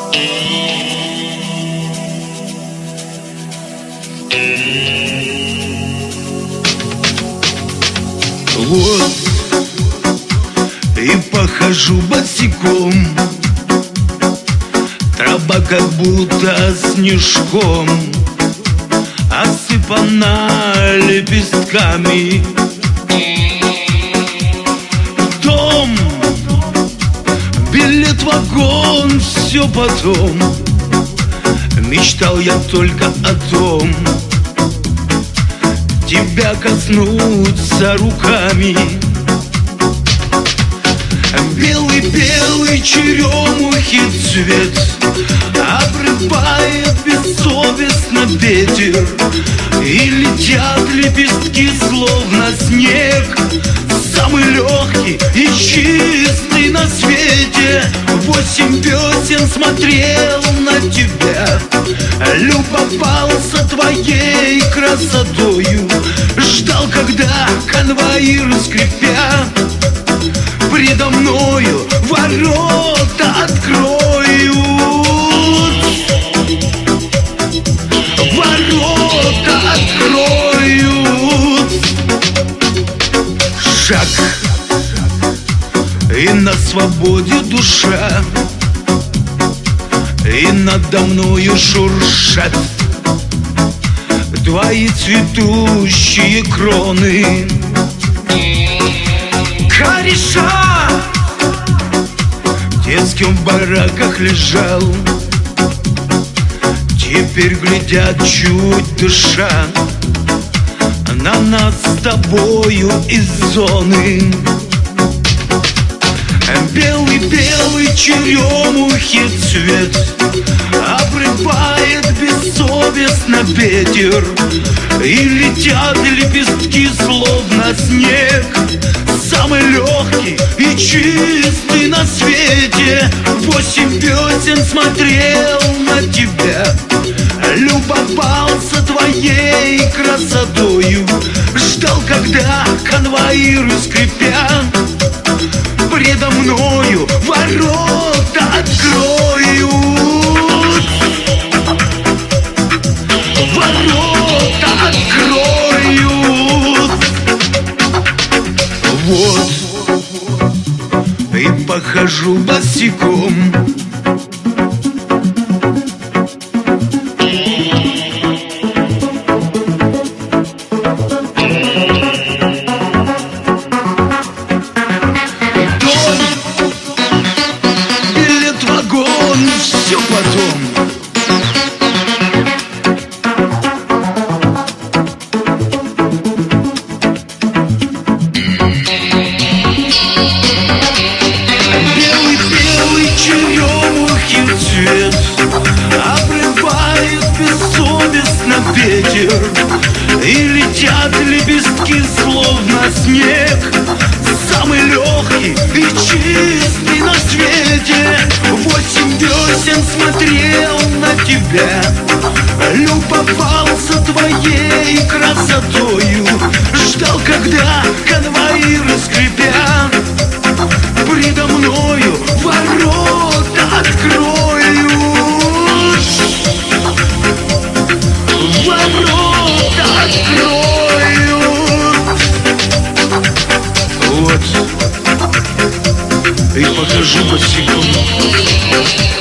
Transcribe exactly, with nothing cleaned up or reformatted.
Вот и похожу босиком, трава как будто снежком осыпана лепестками. Дом, билет, вагон, все потом. Мечтал я только о том, тебя коснуться руками. Белый-белый черемухи цвет обрывает бессовестно ветер, и летят лепестки, словно снег, самый легкий и чистый на свете. Восемь весен смотрел на тебя, любовался твоей красотою, ждал, когда конвоиры, скрипя, предо мною ворота откроют. Ворота откроют. Шаг, и на свободе душа, и надо мною шуршат твои цветущие кроны. Кореша в детских бараках лежал, теперь глядят чуть дыша на нас с тобою из зоны. Белый-белый черемухи цвет обрывает бессовестно ветер, и летят лепестки, словно снег, самый легкий и чистый на свете. Восемь весен смотрел на тебя, любовался твоей красотою, ждал, когда конвоиры, скрипя, предо мною ворота откроют. Ворота откроют. Вот и похожу босиком, все потом. Белый-белый черемухи цвет обрывает бессовестно ветер, и летят лепестки, словно снег, самый легкий и чистый на свете. Восемь весен смотрел на тебя, любовался твоей красотою, ждал, когда конвоиры, скрипя, предо мною ворота откроют. Ворота откроют. Вот и покажу босиком.